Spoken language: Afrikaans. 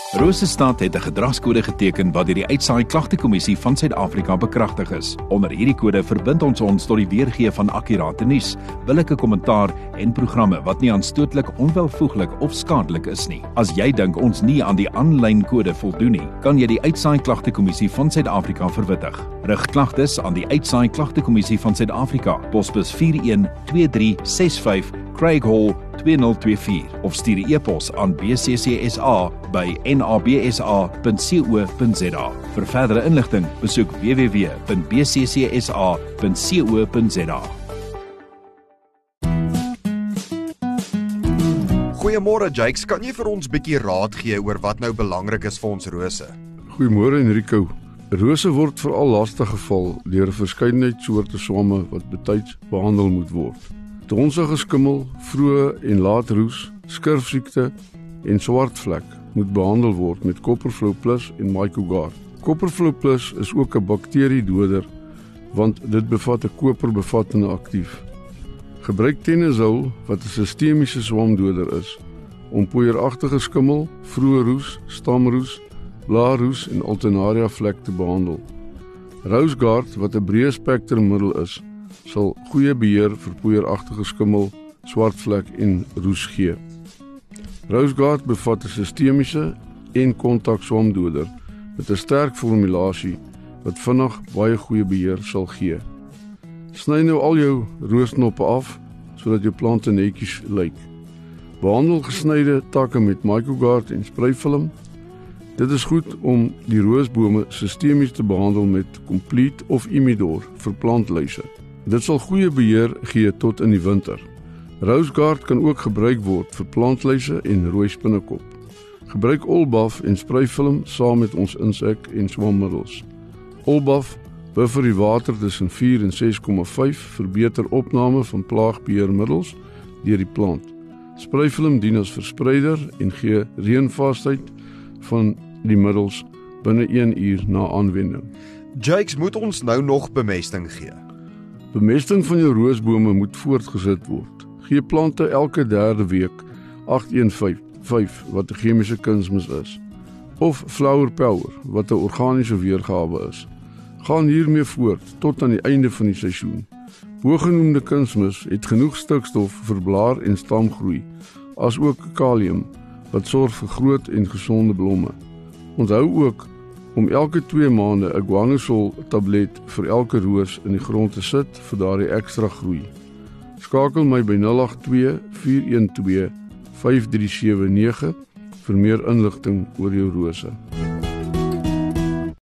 Rosestad het 'n gedragskode geteken wat deur die Uitsaai Klagtekommissie van Suid-Afrika bekragtig is. Onder hierdie kode verbind ons tot die weergee van akkurate nuus, billike kommentaar en programme wat nie aanstootlik, onwelvoeglik of skadelik is nie. As jy dink ons nie aan die aanlyn kode voldoen nie, kan jy die Uitsaai Klagtekommissie van Suid-Afrika verwittig. Rig klagtes aan die Uitsaai Klagtekommissie van Suid-Afrika, posbus 412365 Craig Hall 2024 of stuur 'n e-pos aan bccsa@nabsa.co.za. Vir verdere inligting, besoek www.bccsa.co.za. Goeiemôre Jakes, kan jy vir ons bietjie raad gee oor wat nou belangrik is vir ons rose? Goeiemôre Enrico. Rose word veral lastig geval deur 'n verskeidenheid soorte swamme wat betyds behandel moet word. Donsige skimmel, vroeë en laat roes, skurfsiekte en swartvlek moet behandel word met Copperflow Plus en Mycogard. Copperflow Plus is ook 'n bakteriedoder want dit bevat 'n koperbevattende aktief. Gebruik Tenazol wat 'n sistemiese swamdoder is om poeieragtige skimmel, vroeë roes, stamroes, laarroes en alternaria vlek te behandel. Roseguard wat 'n breë spektrum middel is, sal goeie beheer vir poeieragtige skimmel, swartvlek en roes gee. Roseguard bevat 'n sistemiese en kontak swamdoder met 'n sterk formulasie wat vinnig baie goeie beheer sal gee. Sny nou al jou roosknoppe af sodat jou plante netjies lyk. Behandel gesnyde takke met Mycogard en sprayfilm. Dit is goed om die roosbome sistemies te behandel met Complete of Imidor vir plantluise. Dit sal goeie beheer gee tot in die winter. Roseguard kan ook gebruik word vir plantluise en rooi spinnekop. Gebruik Olbaf en sprayfilm saam met ons insek en swammiddels. Olbaf buffer die water tussen 4 en 6,5 vir beter opname van plaagbeheermiddels deur die plant. Sprayfilm dien as verspreider en gee reënvasheid van die middels binne 1 uur na aanwending. Jakes, moet ons nou nog bemesting gee? Bemesting van jou roosbome moet voortgesit word. Gee plante elke derde week 815 wat 'n chemiese kunsmis is, of Flower Power wat 'n organiese weergawe is. Gaan hiermee voort tot aan die einde van die seisoen. Bogenoemde kunsmis het genoeg stikstof vir blaar en stamgroei, as ook kalium wat sorg vir groot en gesonde blomme. Onthou ook om elke 2 maande 'n guanosol tablet vir elke roos in die grond te sit vir daardie ekstra groei. Skakel my by 082 412 5379 vir meer inligting oor jou rose.